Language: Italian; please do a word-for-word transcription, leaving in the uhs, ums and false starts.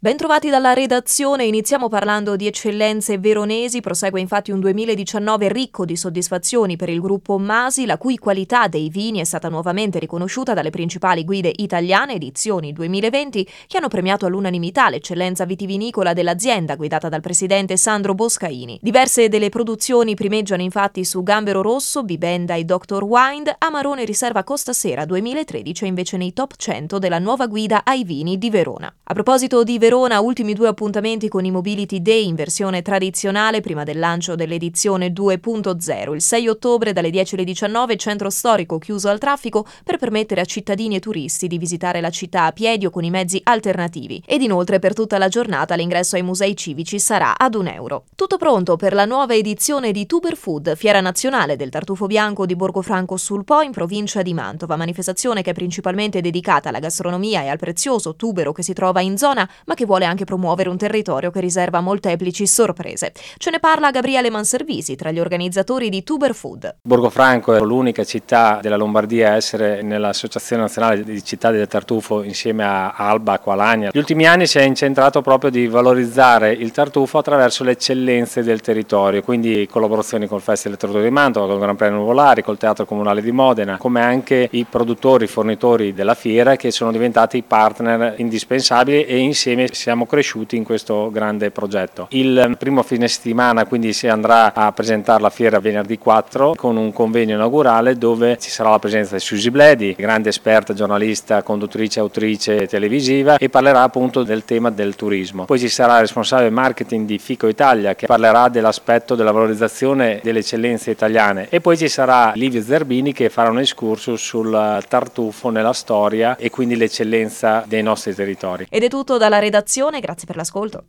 Bentrovati dalla redazione, iniziamo parlando di eccellenze veronesi. Prosegue infatti un duemiladiciannove ricco di soddisfazioni per il gruppo Masi, la cui qualità dei vini è stata nuovamente riconosciuta dalle principali guide italiane edizioni duemilaventi, che hanno premiato all'unanimità l'eccellenza vitivinicola dell'azienda guidata dal presidente Sandro Boscaini. Diverse delle produzioni primeggiano infatti su Gambero Rosso, Bibenda e doctor Wine. Amarone Riserva Costa Sera duemilatredici è invece nei top cento della nuova guida ai vini di Verona. A proposito di Verona, Verona, ultimi due appuntamenti con i Mobility Day in versione tradizionale prima del lancio dell'edizione due punto zero. Il sei ottobre dalle dieci alle diciannove centro storico chiuso al traffico per permettere a cittadini e turisti di visitare la città a piedi o con i mezzi alternativi. Ed inoltre per tutta la giornata l'ingresso ai musei civici sarà ad un euro. Tutto pronto per la nuova edizione di Tuber Food, fiera nazionale del tartufo bianco di Borgofranco sul Po in provincia di Mantova, manifestazione che è principalmente dedicata alla gastronomia e al prezioso tubero che si trova in zona, ma che vuole anche promuovere un territorio che riserva molteplici sorprese. Ce ne parla Gabriele Manservisi, tra gli organizzatori di Tuber Food. Borgofranco è l'unica città della Lombardia a essere nell'Associazione Nazionale di Città del Tartufo insieme a Alba, Aqualagna. Negli ultimi anni si è incentrato proprio di valorizzare il tartufo attraverso le eccellenze del territorio, quindi collaborazioni col Festival del Tartufo di Mantova, col Gran Premio Nuvolari, col Teatro Comunale di Modena, come anche i produttori, i fornitori della fiera che sono diventati partner indispensabili e insieme siamo cresciuti in questo grande progetto. Il primo fine settimana quindi si andrà a presentare la fiera venerdì quattro con un convegno inaugurale dove ci sarà la presenza di Susi Bledi, grande esperta, giornalista, conduttrice, autrice televisiva, e parlerà appunto del tema del turismo. Poi ci sarà il responsabile marketing di Fico Italia che parlerà dell'aspetto della valorizzazione delle eccellenze italiane, e poi ci sarà Livio Zerbini che farà un excursus sul tartufo nella storia e quindi l'eccellenza dei nostri territori. Ed è tutto dalla redazione, grazie per l'ascolto.